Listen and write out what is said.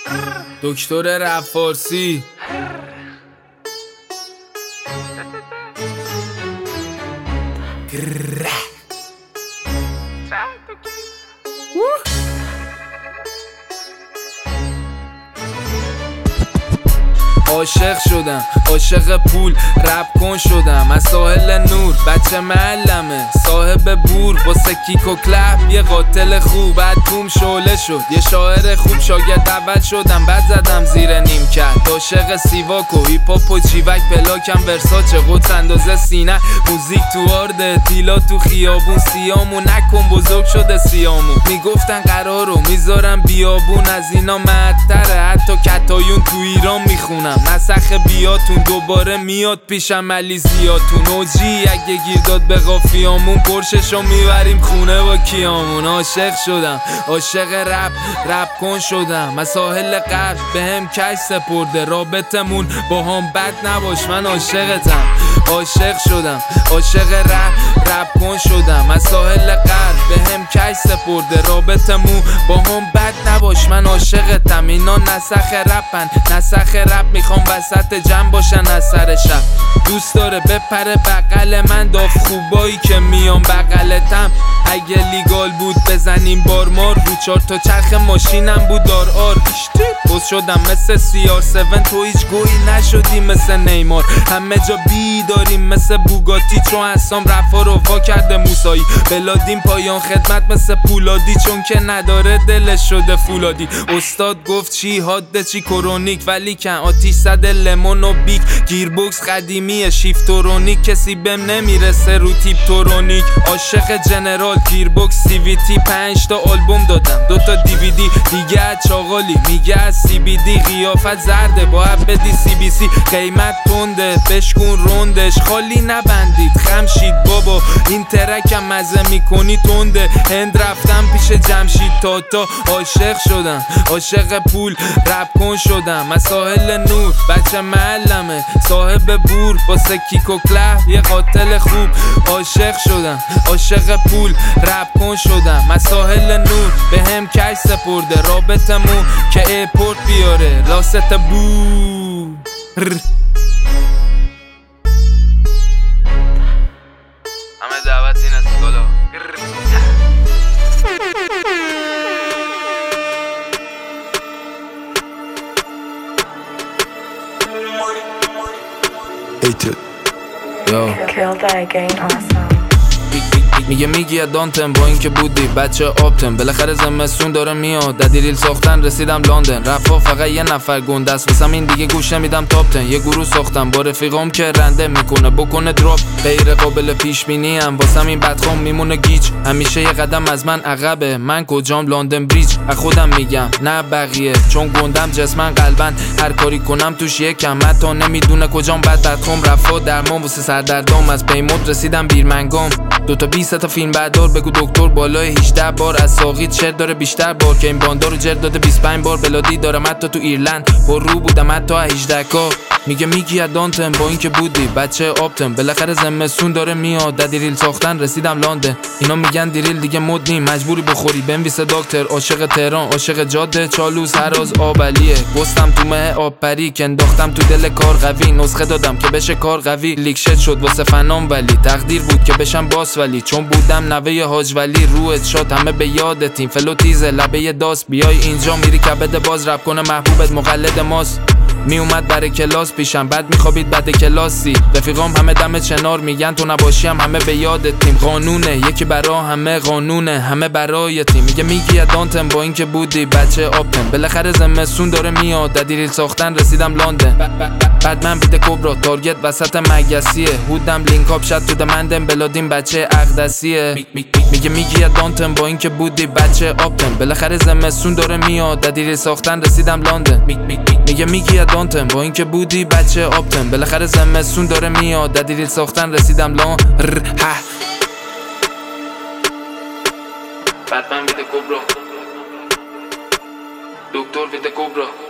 دکتر رپ فارسی عاشق شدم، عاشق پول رپ کن شدم. از ساحل نور بچه معلمه صاحب بور، واسه کیک و کلپ یه قاتل خوب. بعد توم شعله شد یه شاعر خوب، شاگرد اول شدم بعد زدم زیر نیمکت. عاشق سیواک و هیپ هاپ و چیوک، پلاکم ورساچه قدس اندازه سینه. موزیک تو آرده تیلا تو خیابون، سیامو نکن بزرگ شده سیامو. میگفتن قرارو میذارم بیابون، از اینا مدتره حتی کتایون تو ایران میخونم. نسخ بیاتون دوباره میاد پیشم علی زیاتون. اوجی اگه گیر داد به قافیامون، پرششو میبریم خونه با کیامون. عاشق شدم، عاشق رپ کن شدم. از ساحل غرب به هم کش سپرده، رابطمون با هم بد نباش من عاشقتم. عاشق شدم، عاشق رپ کن شدم. از ساحل غرب به هم کش سپرده، رابطمون با هم بد نباش من عاشقتم. اینا نسخ رپن، نسخ رپ میخوام وسط جمع باشن از سر شب. دوست داره بپره بغل من، داف خوبایی که میام بغلتم. اگه لیگال بود بزنیم بارمار، رو 4 تا چرخ ماشینم بود دار بوز شدم مثل CR7، تو هیچ گویی نشدی مثل نیمار. همه جا بیداریم مثل بوگاتی، چون حسام رفا رو وا کرده موسایی. بلادیم پایان خدمت مثل پولادی، چون که نداره دلش شده فولادی. استاد گفت چی حاده چی کرونیک، ولی کن آتیش زده لمون و بیک. گیربوکس قدیمیه شیفتورونیک، کسی بهم نمیرسه رو تیپ تورونیک. عاشق جنرال گیربوکس CVT، 5 تا آلبوم دادم 2 تا DVD دیگه. چاقالی میگه از CBD، قیافت زرده باید بدی CBC. قیمت تنده بشکون روندش، خالی نبندید خمشید بابا. این ترکم مزه میکنی تنده، هند رفتم پیش جمشید تاتا. عاشق شدم، عاشق پول رپ کن شدم. از ساحل نور بچه معلمه صاحب بور، واسه کیک و کلپ یه قاتل خوب. عاشق شدم، عاشق پول رپ کن شدم. از ساحل نور به هم کش سپرده، رابطمون که ایپورت بیاره راست بو. همه دعوت این اسکالا. میگه میگی ادانتم با این که بودی بچه آبتم. بالاخره زمستون داره میاد، ددیریل ساختن رسیدم لندن. رفا فقط یه نفر گنده است واسم، این دیگه گوش نمیدم تاپ 10. یه گروه ساختم با رفیقام که رنده میکنه بکنه دراپ. غیر قابل پیش بینی ام واسم این بدخوام میمونه گیج. همیشه یه قدم از من عقبه، من کجام لندن بریج. از خودم میگم نه بقیه، چون گندم جسمن قلبن. هر کاری کنم توش یکم، حتی نمیدونه کجام بدخوام. رفا درمان واسه سردردام، از پیمود رسیدم بیرمنگام. 2 تا 20 تا فیلم بردار بگو دکتر بالای 18 بار. از ساقید چرت داره بیشتر بار، که این باندارو جرد داده 25 بار. بلادی دارم حتی تو ایرلند، پر رو بودم حتی 18 کا. میگه ادانتم با این که بودی بچه آبتم. بالاخره زمستون داره میاد، ددیریل ساختن رسیدم لندن. اینا میگن دیریل دیگه مد نیم، مجبوری بخوری بنویسه دکتر. عاشق تهران، عاشق جاده چالوس، هراز آبلیه. گستم تو مه آب پری که انداختم تو دل کار قوی. نسخه دادم که بشه کار قوی، لیکشت شد واسه فنام ولی تقدیر بود که بشم باس. ولی چون بودم نوه حاج ولی، روحت شاد همه به یادتیم. فلو تیزه لبه داست، بیای اینجا میری کبد باز. رپ کنه محبوبت مقلد ماست. میومد برای کلاس پیشم، بعد میخوابید بعد کلاسی. رفیقام همه دم چنار میگن تو نباشیم همه به یادتیم. قانونه یکی برا همه، قانونه همه برای تیم. میگی ادانتم با این که بودی بچه آبتم. بالاخره زمستون داره میاد، ددیریل ساختن رسیدم لندن. بعد من بیده کبرا تارگت وسط مگسیه. هودم لینک اپ شد تو دمندم، بلادیم بچه اقدسیه. میگی ادانتم با این که بودی بچه آبتم. بالاخره زمستون داره میاد، ددیریل ساختن رسیدم لندن. میگی ادانتم با این که بودی بچه آبتم. بالاخره زمستون داره میاد، ددیریل ساختن رسیدم لندن. بعد من بیده کبرا دکتر بیده کبرا.